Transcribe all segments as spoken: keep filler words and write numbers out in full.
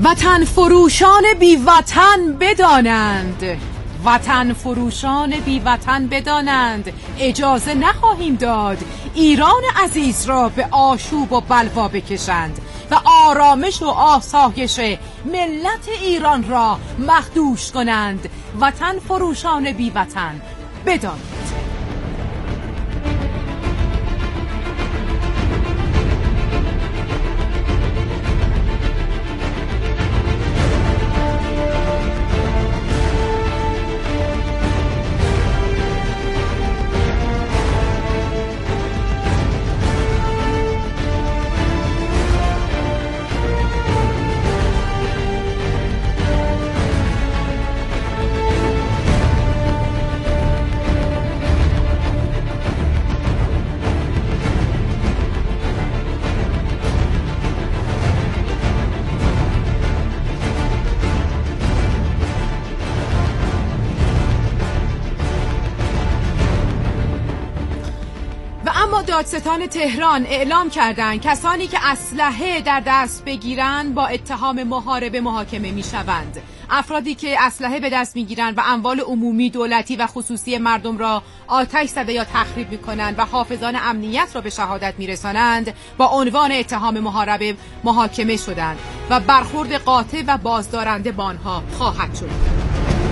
وطن فروشان بی وطن بدانند، وطن فروشان بی وطن بدانند، اجازه نخواهیم داد ایران عزیز را به آشوب و بلوا بکشند و آرامش و آسایش ملت ایران را مخدوش کنند. وطن فروشان بی وطن بدانند. دادستان تهران اعلام کردند کسانی که اسلحه در دست بگیرند با اتهام محاربه محاکمه میشوند. افرادی که اسلحه به دست میگیرند و اموال عمومی، دولتی و خصوصی مردم را آتش زده یا تخریب میکنند و حافظان امنیت را به شهادت میرسانند با عنوان اتهام محاربه محاکمه شدند و برخورد قاطع و بازدارنده با آنها خواهد شد.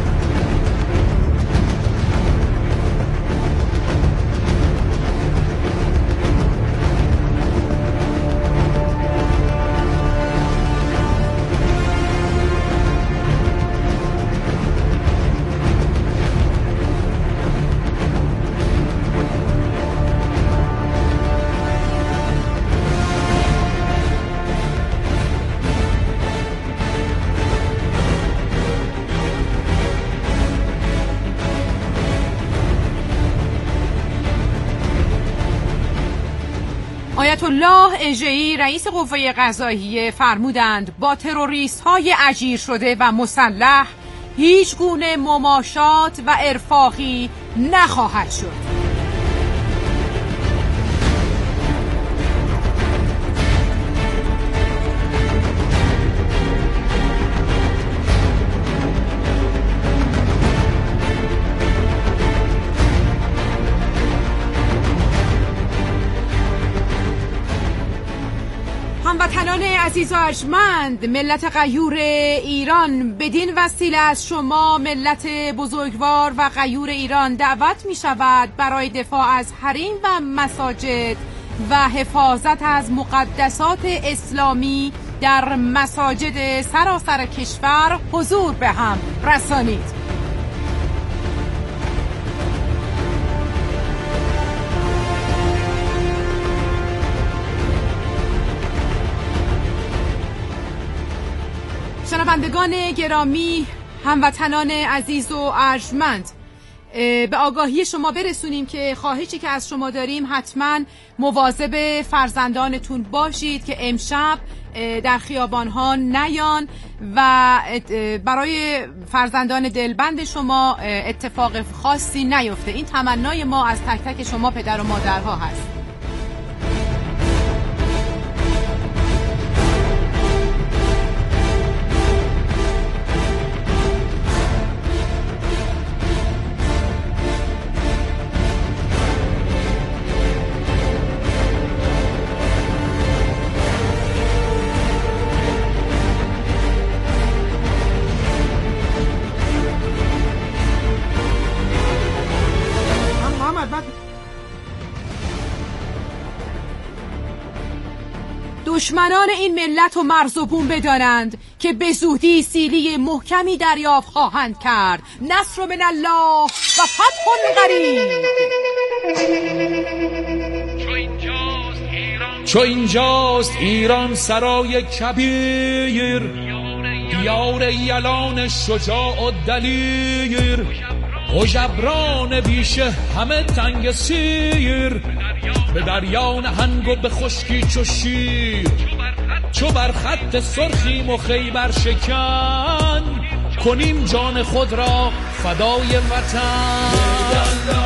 آیت الله اژه‌ای رئیس قوه قضاییه فرمودند با تروریست های اجیر شده و مسلح هیچ گونه مماشات و ارفاقی نخواهد شد. هموطنان عزیز و ارجمند، ملت غیور ایران بدین وسیله از شما ملت بزرگوار و غیور ایران دعوت می شود برای دفاع از حریم و مساجد و حفاظت از مقدسات اسلامی در مساجد سراسر کشور حضور به هم رسانید. شنوندگان گرامی، هموطنان عزیز و ارجمند، به آگاهی شما برسونیم که خواهشی که از شما داریم حتما مواظب فرزندانتون باشید که امشب در خیابانها نیان و برای فرزندان دلبند شما اتفاق خاصی نیفته. این تمنای ما از تک تک شما پدر و مادرها هست. دشمنان این ملت و مرز و بوم بدانند که به زودی سیلی محکمی دریافت خواهند کرد. نصر من الله و فتح قریب. چو اینجاست ایران سرای کبیر، دیار یلان شجاع و دلیر، هژبران بیشه همه تنگ سیر، به دریان هنگ و به خشکی چو شیر، چو بر خط سرخیم و خیبر شکن، کنیم جان خود را فدای وطن.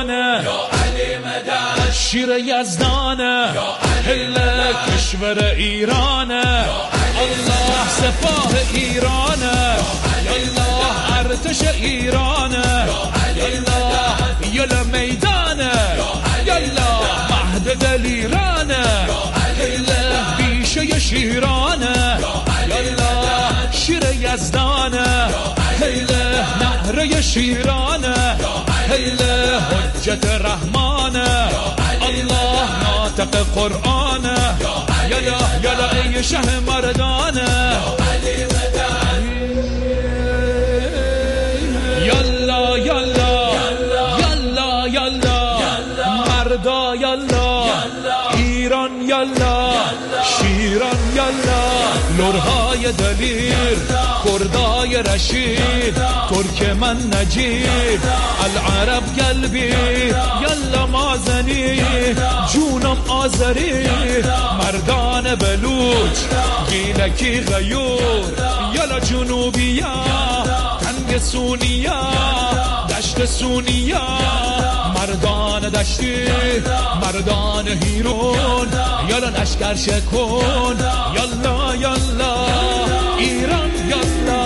میدانه، شیر یزدانه، هله کشور ایرانه، الله سپاه ایرانه، یالله ارتش ایرانه، یالله یالا میدانه، یالله مهد دلیرانه، هله بیشه شیرانه، یالله شیر یزدانه، هله نهره شیرانه، هله حجت رحمانه، الله ناطق قرآنه، یالا یالا ای شه مردانه، یالا یالا یالا یالا مردا یالا ایران یالا شیران یالا لورهای دلیر کردای رشید ترکمن نجیب العرب قلبی یالا مازنی جونم آذری مردان بلوچ گیلکی غیور یالا جنوبیا تنگ سونیا دشت سونیا مردان دشتی مردان هیرون یالا لشکر شکن یالا یالا ایران یالا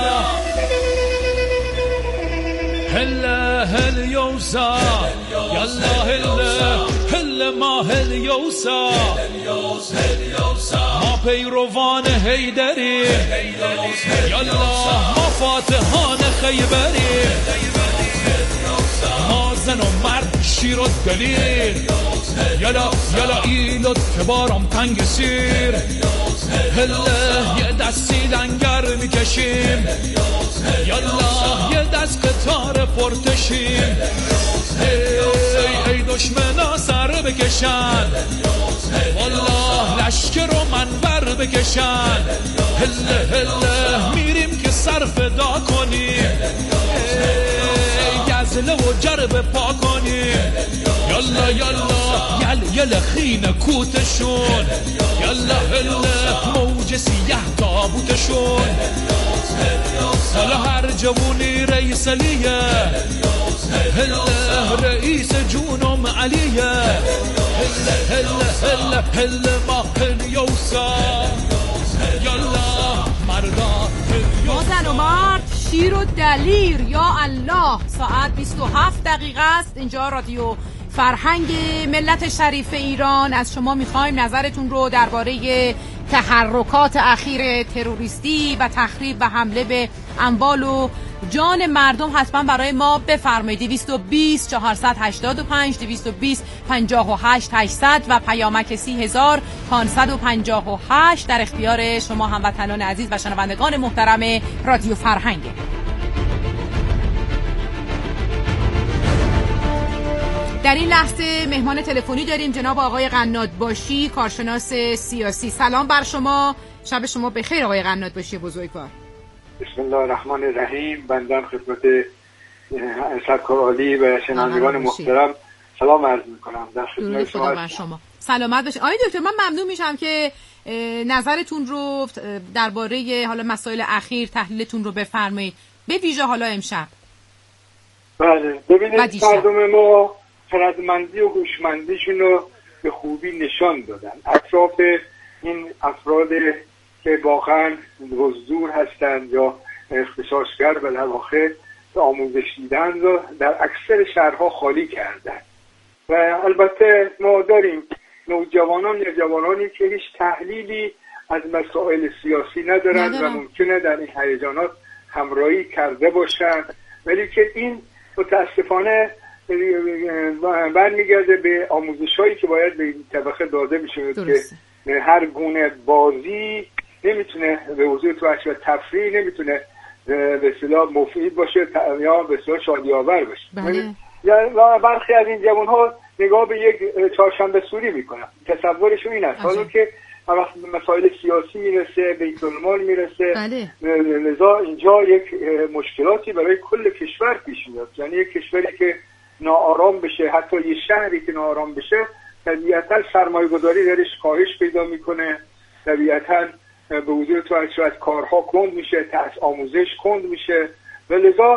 هله هل یوسا یالا هله هله ما هل یوسا ما پیروان حیدری یالا ما فاتحان خیبری ما زن و مرد شیر و دلیر یالا یالا ایلو تبارم تنگ سیر هله یه دستی لنگر میکشیم یالا یه دست قطار پرتشیم ای ای دشمنا سر بکشن والله لشکر و منبر بکشن هله هله میریم که سر فدا کنیم گزله و جرب پا کنیم یالا یالا یل یل خین کوتشون یالا هله موج سیه تابوتشون حالا هر جوونی رئیس علیه هله رئیس جونم علیه هله هله هله هله ما هلیوسا یالا مردا ما زن و مرد شیر و دلیر یا الله. ساعت بیست و هفت دقیقه است. اینجا رادیو فرهنگ ملت شریف ایران. از شما میخوایم نظرتون رو درباره تحرکات اخیر تروریستی و تخریب و حمله به اموال و جان مردم حتما برای ما بفرمایید. دویست و بیست چهارصد و هشتاد و پنج دویست و بیست پنجاه و هشت هشتصد و پیامک سی هزار پانصد و پنجاه و هشت در اختیار شما هموطنان عزیز و شنوندگان محترم رادیو فرهنگ. در این لحظه مهمان تلفنی داریم جناب آقای قنادباشی، کارشناس سیاسی. سلام بر شما، شب شما بخیر آقای قنادباشی بزرگوار. بسم الله الرحمن الرحیم. بنده خدمت سرکار عالی و شنوندگان محترم سلام عرض میکنم. در خدمت شما بر شما. سلامت باشید. آقای دکتر، من ممنون میشم که نظرتون رو درباره حالا مسائل اخیر تحلیلتون رو بفرمایید، به ویژه حالا امشب. بله، ببینید مردم ما خردمندی و هوشمندیشون رو به خوبی نشان دادن. اطراف این افراد که واقعا بزدور هستند یا اختصاصگر و در واقع آموزش دیدن رو در اکثر شهرها خالی کردن. و البته ما داریم نوجوانان یا جوانانی که هیچ تحلیلی از مسائل سیاسی ندارند و ممکنه در این هیجانات همراهی کرده باشند، ولی که این متاسفانه برمیگرده به آموزش‌هایی که باید به این طبقه داده بشه که هر گونه بازی نمیتونه به وجود تو و تفریح نمیتونه به اصطلاح مفید باشه یا به اصطلاح شادی آور باشه. بله. یا برخی از این جوان‌ها نگاه به یک چهارشنبه سوری میکنن، تصورشون این است حالا که وقت مسائل سیاسی میرسه، بیت المال میرسه، بله. لذا اینجا یک مشکلاتی برای کل کشور پیش میاد. یعنی یک کشوری که ناآرام بشه، حتی یه شهری که ناآرام بشه، طبیعتاً سرمایه گذاری درش کاهش پیدا میکنه، طبیعتاً به وجود تو از کارها کند میشه، از آموزش کند میشه و لذا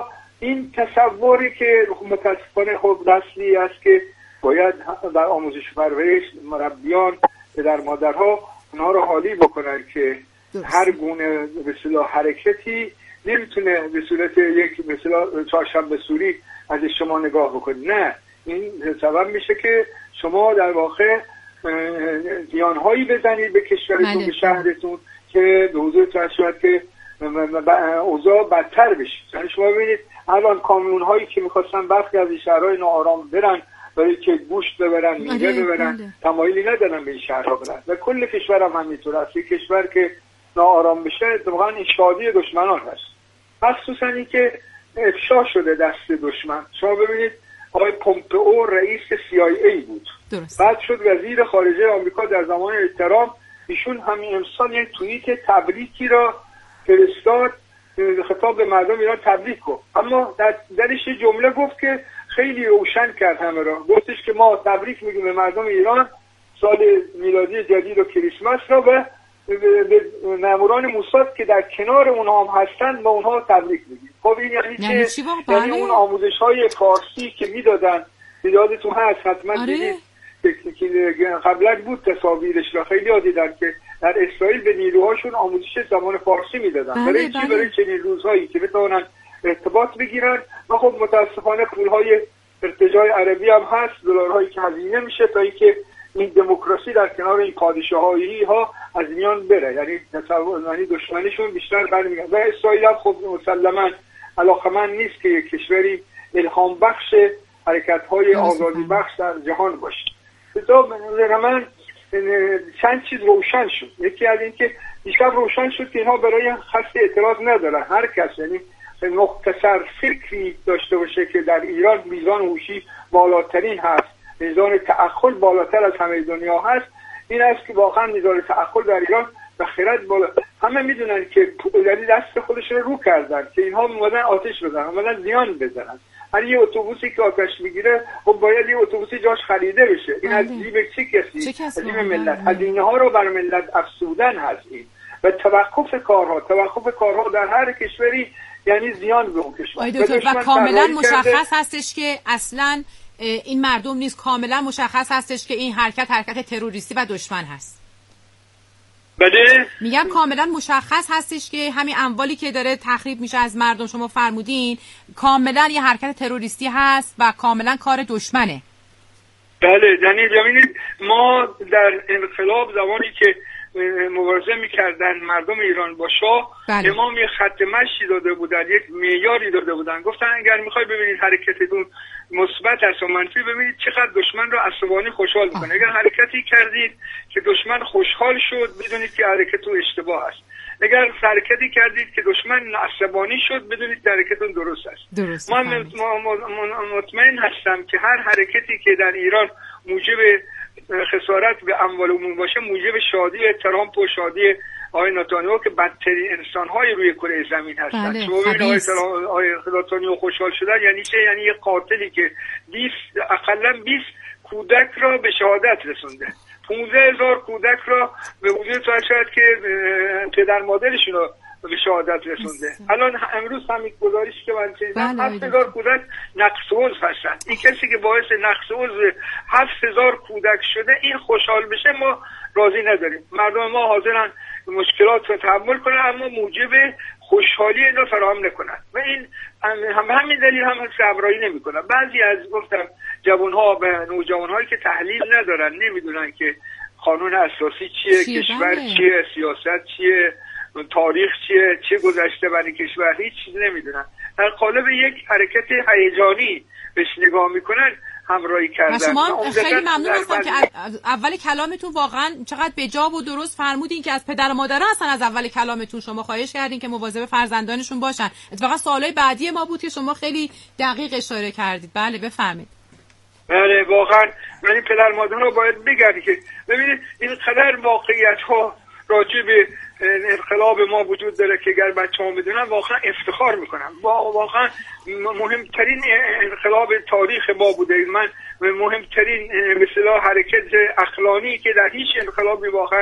این تصوری که متاسفانه خب دستی است که باید در آموزش پرورش مربیان پدر مادرها اونها رو حالی بکنن که هر گونه به اصطلاح حرکتی نمیتونه به صورت یک به اصطلاح چهارشنبه سوری از شما نگاه بکنید. نه، این سبب میشه که شما در واقع زیانهایی بزنید به کشورتون، به شهرتون، که به حضور تشویق که اوضاع بدتر بشه. یعنی شما ببینید الان کامیون‌هایی که می‌خواستن برخی از شهرهای ناآرام برن برای که گوشت ببرن، میوه ببرن، تمایلی ندارن به این شهرها برن و کل کشور هم همینطور است. یک کشور که ناآرام بشه اتفاقا این شادی دشمنان هست، مخصوصا این که افشا شده دست دشمن. شما ببینید آقای پومپئو رئیس سی آی ای بود، درست. بعد شد وزیر خارجه آمریکا در زمان ترامپ. ایشون همین امسال یک توییت تبریکی را فرستاد، خطاب به مردم ایران تبریک گفت، اما در درش جمله گفت که خیلی روشن کرد همه را. گفتش که ما تبریک میگیم به مردم ایران سال میلادی جدید و کریسمس را، و به ماموران موساد که در کنار اونها هم هستن با اونها تبریک میگیم. خب این یعنی, یعنی چه؟ یعنی اون آموزش های فارسی که میدادن، یادتون هست حتما آره. دیدید که قبلا بود تصاویرش را خیلی دیدن که در اسرائیل به نیروهاشون آموزش زبان فارسی میدادن. بله برای چی؟ بله. برای چنین روزهایی که بتونن ارتباط بگیرن. و خب متاسفانه پولهای ارتجاع عربی هم هست، دلارهایی که هزینه میشه تا اینکه این دموکراسی در کنار این پادشاهایی ها از میان بره، یعنی یعنی دشمنیشون بیشتر برمیگرده. و اسرائیل هم خب مسلما علاقمند نیست که یک کشوری الهام بخش حرکت‌های آزادی بخش در جهان باشه. تو من چند چیز روشن شد. یکی از این که بیشتر روشن شد که اینها برای خاص اعتراض ندارن. هر کس یعنی مختصر فکری داشته باشه که در ایران میزان هوشی بالاترین هست، میزان تعقل بالاتر از همه دنیا هست، این است که واقعا میزان تعقل در ایران و خرد بالا. همه میدونن که یعنی دست خودشون رو کردن که اینها اومدن آتش بزنن، اومدن زیان بزنن. هر یه اتوبوسی که آتش میگیره خب باید یه اتوبوسی جاش خریده بشه. این از جیب چه کسی؟ از جیب ملت. هزینه ها رو بر ملت افزودن هست این. و توقف کارها، توقف کارها در هر کشوری یعنی زیان به اون کشور. و کاملا مشخص هستش که اصلا این مردم نیست، کاملا مشخص هستش که این حرکت حرکت تروریستی و دشمن هست. بله میگم کاملا مشخص هستش که همین اموالی که داره تخریب میشه از مردم، شما فرمودین کاملا یه حرکت تروریستی هست و کاملا کار دشمنه. بله یعنی ببینید ما در انقلاب زمانی که مبارزه میکردن مردم ایران با شاه، بله. امام یک خط مشی داده بودن، یک معیاری داده بودن، گفتن اگر میخوای ببینید حرکتتون مثبت است و منفی، ببینید چقدر دشمن رو عصبانی خوشحال میکنه. اگر حرکتی کردید که دشمن خوشحال شد بدونید که حرکتتون اشتباه است. اگر حرکتی کردید که دشمن عصبانی شد بدونید حرکتتون درست است. درست من مطمئن هستم که هر حرکتی که در ایران موجب خسارت به اموال عمومی باشه موجب شادی ترامپ و شادی آقای نتانیاهو که بدترین انسان‌های روی کره زمین هستن. بله. شما ببینید آقای نتانیاهو خوشحال شدن یعنی چه؟ یعنی یه قاتلی که بیست اقلا بیست کودک را به شهادت رسونده، پانزده هزار کودک را به وجود شاید که پدر مادرشون رو به شهادت رسونده. الان امروز همین گزارشی که من شنیدم هفت هزار کودک نقص عضو هستن. این کسی که باعث نقص عضو هفت هزار کودک شده این خوشحال بشه ما راضی نداریم. مردم ما حاضرن مشکلات رو تحمل کنن اما موجب خوشحالی اینا فراهم نکنن و این هم همین دلیل هم صبرایی نمیکنن. بعضی از گفتم جوانها و نوجوانهایی که تحلیل ندارن، نمیدونن که قانون اساسی چیه، چیه کشور بله. چیه، سیاست چیه، تاریخ چیه، چه گذشته برای کشور، هیچ چیز نمیدونن. در قالب یک حرکت هیجانی بهش نگاه میکنن همراهی کردن. شما خیلی ممنون هستم که اول کلامتون واقعا چقدر بجا و درست فرمودین که از پدر و مادرها هستن. از اول کلامتون شما خواهش کردین که مواظب فرزندانشون باشن. اتفاقا سوالای بعدی ما بود که شما خیلی دقیق اشاره کردید. بله بفرمایید. بله واقعا من پدر مادرها باید بگن که ببینید این قدر واقعیت ها راجع به انقلاب ما وجود داره که اگر بچه‌ها بدونن واقعا افتخار میکنن. واقعا مهمترین انقلاب تاریخ ما بوده. من مهمترین مثلا حرکت عقلانی که در هیچ انقلابی واقعا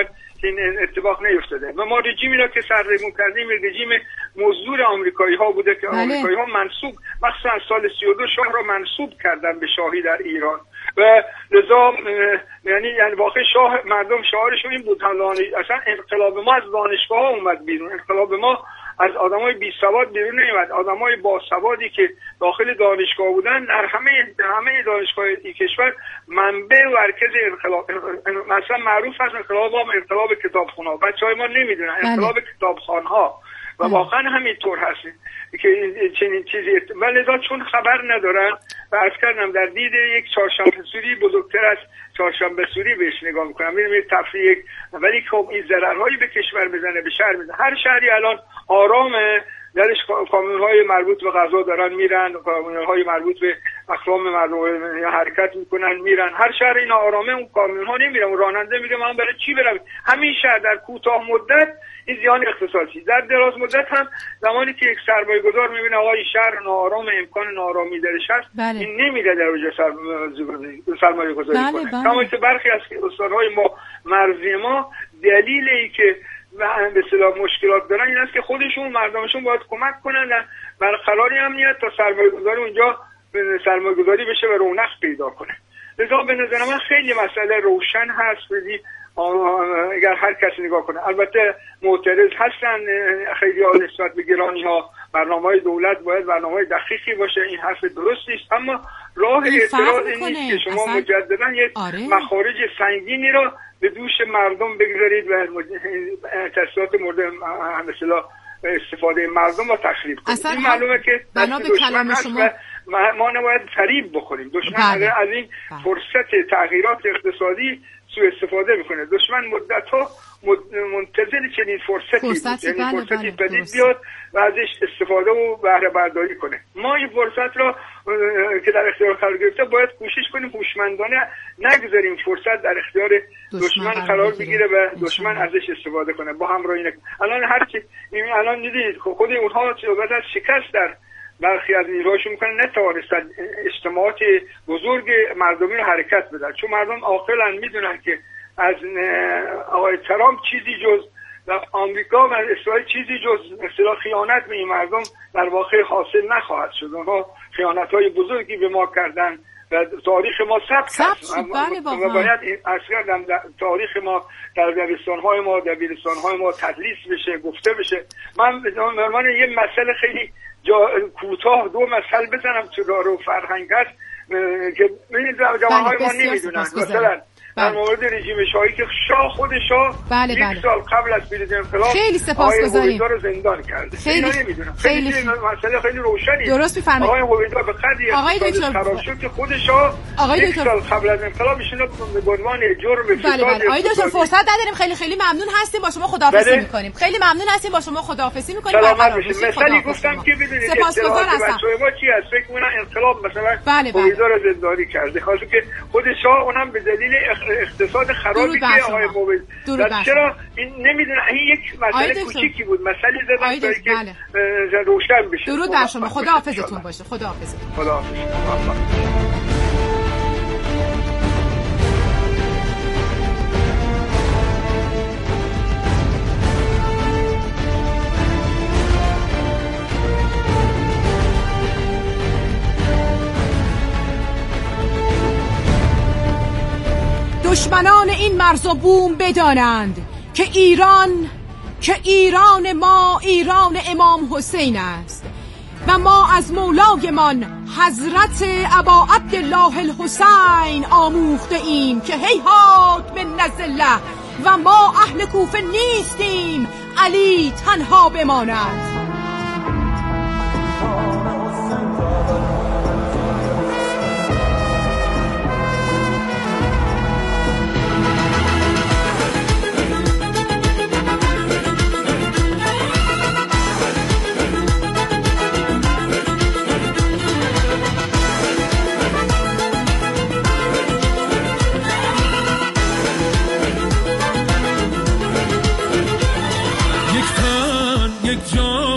این اتفاق نیفتاده و ما رژیمی را که سرنگون کردیم رژیم مزدور آمریکایی ها بوده که آمریکایی ها منسوب مخصوصا از سال سی و دو شاه را منسوب کردن به شاهی در ایران و لذا یعنی یعنی واقع شاه مردم شعارشون این بود، اصلا انقلاب ما از دانشگاه ها اومد بیرون، انقلاب ما از آدمای بی سواد بیرون نمیاد، آدمای با سوادی که داخل دانشگاه بودن در همه همه دانشگاه این کشور منبع و مرکز انقلاب مثلا معروف است انقلاب ما انقلاب کتابخوان‌ها، بچهای ما نمیدونن انقلاب کتابخوان‌ها و واقعا همینطور هست که چنین چیزی و لذا چون خبر ندارن و عرض کردم در دید یک چهارشنبه سوری بزرگتر از چهارشنبه سوری بهش نگاه میکنم، میرم یک تفریح، ولی خب این ضررهایی به کشور بزنه به شهر بزنه. هر شهری الان آرامه، درش کامیون‌های مربوط به غذا دارن میرن، کامیون‌های مربوط به اقلام مردم حرکت میکنن میرن، هر شهر اینا آرامه، اون کامیون‌ها نمیرن، اون راننده میگه من برای چی برم. همین شهر در کوتاه مدت این زیان اقتصادی، در دراز مدت هم زمانی که یک سرمایه‌گذار میبینه آقا این شهر ناآرام، امکان ناآرامی درش هست، بله. این نمیره در وجه سرمایه‌گذاری بله کنه. بله. کما که برخی از استان‌های ما مرزی ما دلیل ای که به اصطلاح مشکلات دارن این است که خودشون مردمشون باید کمک کنن برقراری امنیت تا سرمایه‌گذاری اونجا سرمایه‌گذاری بشه و رونق پیدا کنه. لذا به نظر من خیلی مسئله روشن هست، بدی اگر هر کسی نگاه کنه. البته معترض هستن خیلی ها نسبت به گرانی ها، برنامه‌های دولت باید برنامه‌های دقیقی باشه، این حرف درستی است، اما راه اعتراض نیست که شما اصلا مجددا یک آره. مخارج سنگینی را به دوش مردم بگذارید و تأثیرات مورد مثلا استفاده مردم را تخریب کنید. این معلومه که بنا به کلام شما ما نباید فریب بخوریم. دشمن بله. از این بله. فرصت تغییرات اقتصادی سوء استفاده میکنه. دشمن مدت‌ها منتظر چنین فرصتی بود، یعنی بله فرصتی بله پدید بیاد و ازش استفاده و بهره برداری کنه. ما این فرصت را که در اختیار قرار گرفته باید کوشش کنیم هوشمندانه نگذاریم فرصت در اختیار دشمن قرار بگیره و دشمن ازش استفاده کنه. با همراهی نکنه. الان هر چی الان می‌دونید خود اونها بعد از شکست در برخی از نیروهاشون میکنن نتوانستن اجتماعات بزرگ مردمی رو حرکت بدن، چون مردم عاقلن میدونن که از آقای ترامپ چیزی جز و آمریکا و اسرائیل چیزی جز مثلا خیانت به این مردم در واقع حاصل نخواهد شد. اونها خیانت‌های بزرگی به ما کردن و تاریخ ما ثبت است و باید این اصلا در تاریخ ما در دبیرستان‌های ما دبیرستان‌های ما تدریس بشه، گفته بشه. من من یه مسئله خیلی جا کوتاه دو مثال بزنم تو دارو فرهنگ هست که ببینید جوان‌های ما نمیدونن. مثلا در مورد رژیم شاهی که شاه خود شاه بله یک بله. سال قبل از پیروزی انقلاب خیلی سپاسگزاریم رو زندان کرده. خیلی نمیدونم. خیلی, خیلی مسئله خیلی روشنی درست می‌فرمایید. آقای هویدا به قدری آقای دکتر خراب شد که خود شاه یک سال قبل از انقلاب ایشون به عنوان جرم فساد بله بله. آقای دکتر فرصت نداریم، خیلی خیلی ممنون هستیم با شما خداحافظی بله. می‌کنیم. خیلی ممنون هستیم با شما خداحافظی می‌کنیم. مثلا گفتم که بدونید سپاسگزار هستم. ما چی است فکر می‌کنم انقلاب مثلا بله هویدا رو زندانی کرده، خاصه که خود شاه اونم به دلیل اقتصاد خرابی که آقای موبیل چرا این نمیدونم این یک مسئله کوچیکی بود، مسئله زدن تا که بله. روشن بشه. درود بر شما، خداحافظتون باشه. خداحافظ. خداحافظ. دشمنان این مرز و بوم بدانند که ایران که ایران ما ایران امام حسین است و ما از مولایمان حضرت ابا عبدالله الحسین آموخته ایم که هیهات من نزله و ما اهل کوفه نیستیم، علی تنها بماند. جان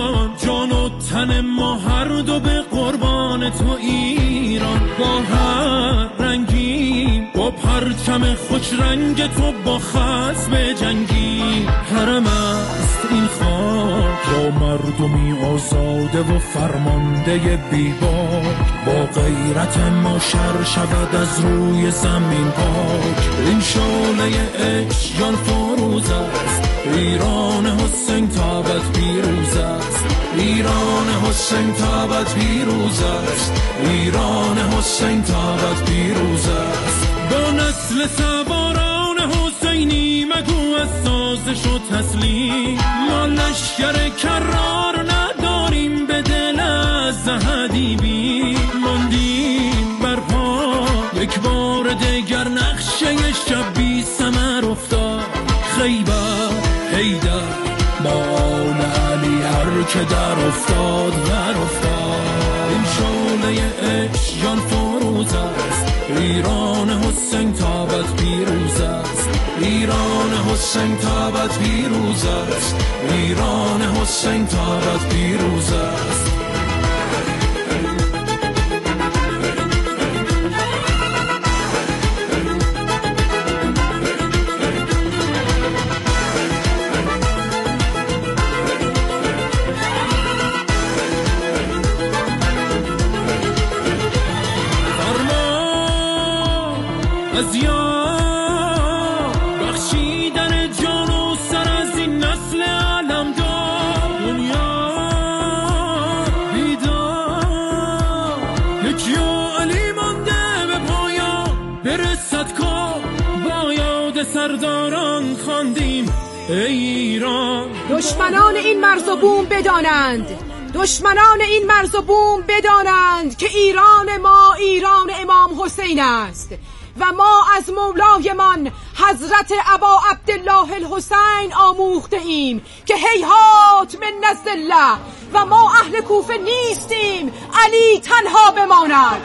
پرچم خوش رنگ تو با خصم جنگی. حرم است این خاک با مردمی آزاده و فرمانده بیباک، با غیرت ما شر شود از روی زمین پاک. این شعله عشق جان فروز است، ایران حسین تابت پیروز است، ایران حسین تابت پیروز است، ایران حسین تابت پیروز است. با نسل سواران حسینی مگو از سازش و تسلیم، ما لشکر کرار نداریم به دل از حدیبی. ماندیم برپا یک بار دیگر نقشه شبی ثمر افتاد، خیبر حیدر با آل علی هر که در افتاد در افتاد. این شعله عشق جان فروز است، ایران حسین تابت پیروز است، ایران حسین تابت پیروز است، ایران حسین تابت پیروز است. از یار بخشیدن جان و سر از این نسل علمدار، دنیا بیدار یکیا علی مانده به پایان، برسد کار با یاد سرداران خواندیم ای ایران. دشمنان این مرز و بوم بدانند، دشمنان این مرز و بوم بدانند که ایران ما ایران امام حسین است و ما از مولایمان حضرت ابا عبدالله الحسین آموخته ایم که هیهات من نزد الله و ما اهل کوفه نیستیم، علی تنها بماند.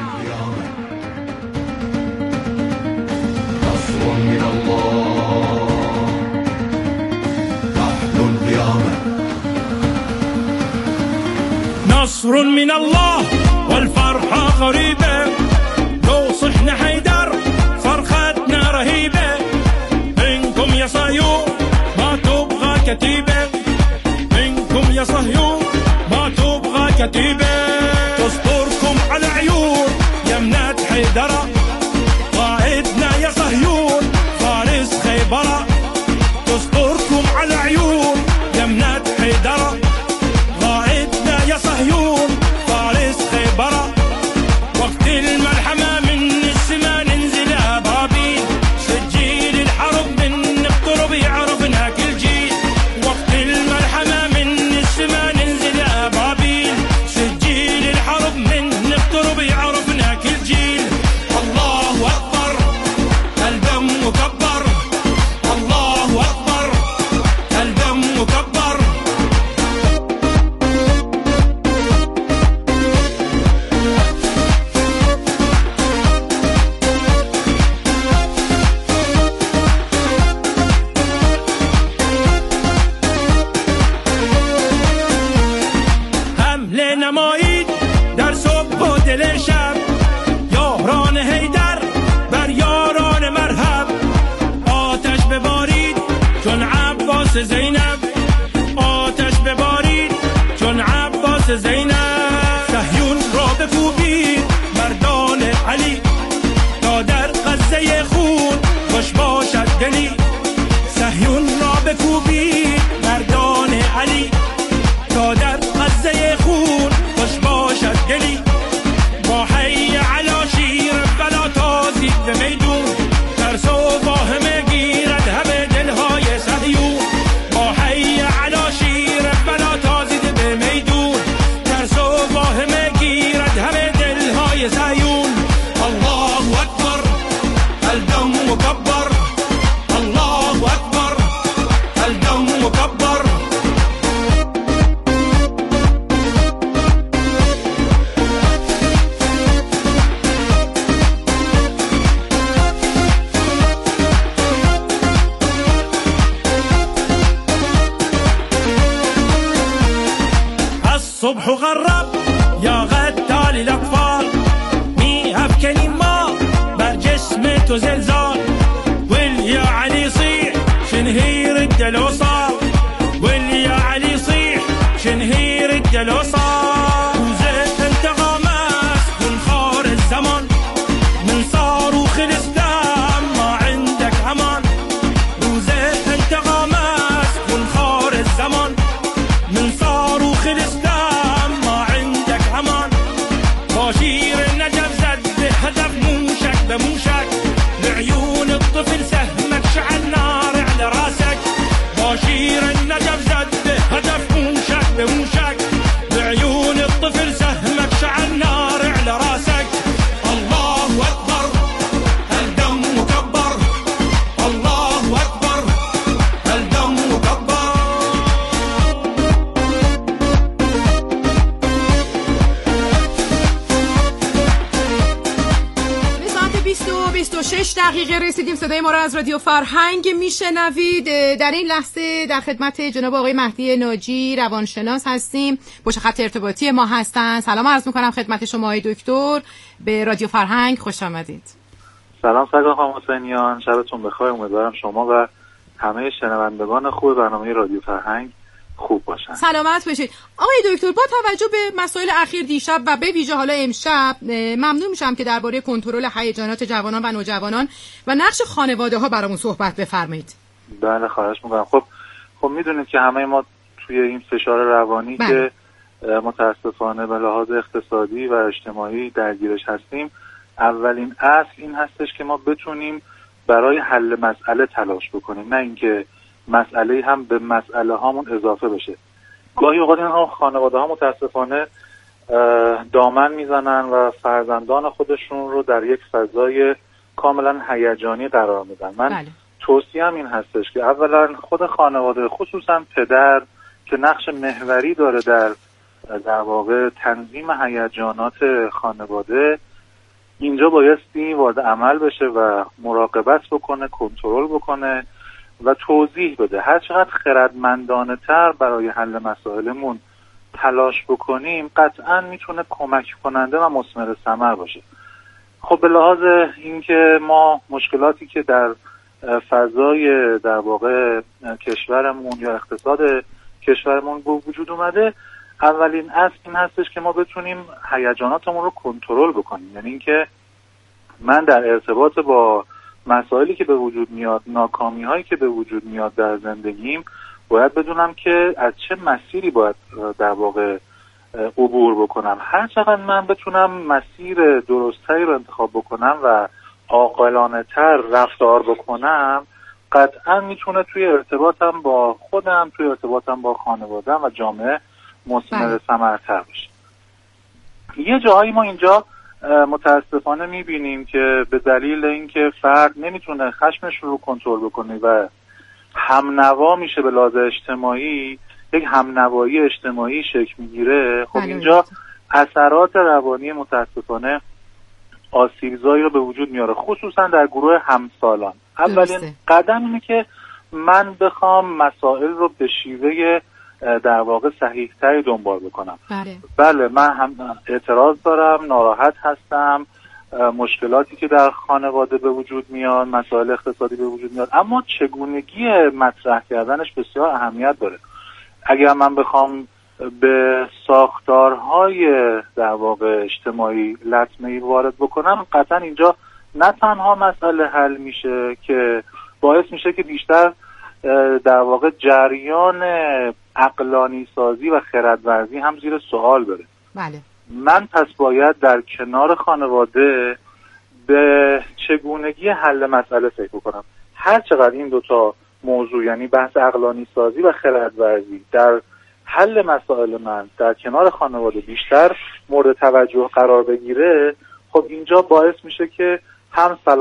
نصر من الله والفرحة قريبة، لو صحنا حيدر صرختنا رهيبة، منكم يا صهيون ما تبغى كتيبة، منكم يا صهيون ما تبغى كتيبة. تصبركم على عيون يمنات حيدرة، قائدنا يا صهيون فارس خيبرة. تصبركم على عيون يمنات حيدرة، قائدنا يا صهيون فارس خيبرة. وقت الملحمة من السما ننزل أبابيل، سجيل الحرب من نقطر بيعرفنا كل جيل. وقت الملحمة من السما ننزل أبابيل، سجيل الحرب من نقطر بيعرفنا كل جيل. الله أكبر الدم مكبر، الله أكبر الدم مكبر. حمله نمایید در صبح و دل شب، یاران حیدر بر یاران مرحب. آتش ببارید چون عباس زینب، آتش ببارید چون عباس زینب. صهیون را بکوبید مردان علی، تا در غزه خون خوش باشد دلی. صهیون را بکوبید مردان علی، تا در غزه خون خوش باشد دلی. با حی علا شیر بلا تازید به میدون، ترس و واهمه گیرد همه دلهای صهیون. با حی علا شیر بلا تازید به میدون، ترس و واهمه گیرد همه دلهای صهیون. الله اکبر الدم مکبر، الله اکبر الدم مکبر. الصبح غرب يا غتال الأطفال، مي أبكني ما بر جسم تو زلزال. الاسلام ما عندك امان روز انتقام است خونخوار الزمان من صاروخ الاسلام ما عندك امان با شیر نجف زد به هدف موشک به موشک لعيون الطفل سهمك شعل نار على راسك با شیر نجف زد به هدف موشک به موشک لعيون الطفل سهمك شعل نار على راسك الله اكبر الدم مكبر الله اكبر الدم مكبر بیست و بیست و شش دقیقه رسیدیم. صدای ما را از رادیو فرهنگ میشنوید. در این لحظه در خدمت جناب آقای مهدی ناجی روانشناس هستیم، پشت خط ارتباطی ما هستن. سلام عرض میکنم خدمت شما آقای دکتر، به رادیو فرهنگ خوش آمدید. سلام سرکار خانم حسینیان، شبتون بخیر. امیدوارم شما و همه شنوندگان خوب برنامه رادیو فرهنگ خوب باشن. سلامت باشید. آقای دکتر، با توجه به مسائل اخیر دیشب و به ویژه حالا امشب، ممنون میشم که درباره کنترل هیجانات جوانان و نوجوانان و نقش خانواده ها برامون صحبت بفرمایید. بله خواهش میکنم. خب خب میدونید که همه ما توی این فشار روانی بله. که متاسفانه به لحاظ اقتصادی و اجتماعی درگیرش هستیم، اولین اصل این هستش که ما بتونیم برای حل مسئله تلاش بکنیم، نه اینکه مسئله هم به مسئله هامون اضافه بشه. گاهی اوقات این خانواده ها متاسفانه دامن میزنن و فرزندان خودشون رو در یک فضای کاملا هیجانی قرار میدن. من بله. توصیه‌ام این هستش که اولا خود خانواده، خصوصا پدر که نقش محوری داره در در واقع تنظیم هیجانات خانواده، اینجا بایستی وارد عمل بشه و مراقبت بکنه، کنترل بکنه و توضیح بده. هر چقدر خردمندانه تر برای حل مسائلمون تلاش بکنیم قطعا میتونه کمک کننده و مثمر ثمر باشه. خب به لحاظ اینکه ما مشکلاتی که در فضای در واقع کشورمون یا اقتصاد کشورمون به وجود اومده، اولین اصل این هستش که ما بتونیم هیجاناتمون رو کنترل بکنیم. یعنی اینکه من در ارتباط با مسائلی که به وجود میاد، ناکامی هایی که به وجود میاد در زندگیم، باید بدونم که از چه مسیری باید در واقع عبور بکنم. هر چقدر من بتونم مسیر درستری رو انتخاب بکنم و عاقلانه تر رفتار بکنم، قطعا میتونه توی ارتباطم با خودم، توی ارتباطم با خانواده‌ام و جامعه مثمر ثمرتر بشه. یه جاهایی ما اینجا متاسفانه میبینیم که به دلیل اینکه فرد نمیتونه خشمش رو کنترل بکنه و همنوا میشه به لحاظ اجتماعی، یک همنوایی اجتماعی شکل میگیره. خب اینجا اثرات روانی متاسفانه آسیبزایی رو به وجود میاره، خصوصا در گروه همسالان. اولین قدم اینه که من بخوام مسائل رو به شیوه در واقع صحیح تری دنبال بکنم. بله. بله من هم اعتراض دارم، ناراحت هستم، مشکلاتی که در خانواده به وجود میاد، مسائل اقتصادی به وجود میاد، اما چگونگی مطرح کردنش بسیار اهمیت داره. اگر من بخوام به ساختارهای در واقع اجتماعی لطمه‌ای وارد بکنم، قطعا اینجا نه تنها مسئله حل میشه که باعث میشه که بیشتر در واقع جریان عقلانی سازی و خردورزی هم زیر سوال بره. بله. من پس باید در کنار خانواده به چگونگی حل مسئله فکر بکنم. هر چقدر این دوتا موضوع، یعنی بحث عقلانی سازی و خردورزی، در حل مسائل من در کنار خانواده بیشتر مورد توجه قرار بگیره، خب اینجا باعث میشه که هم سلام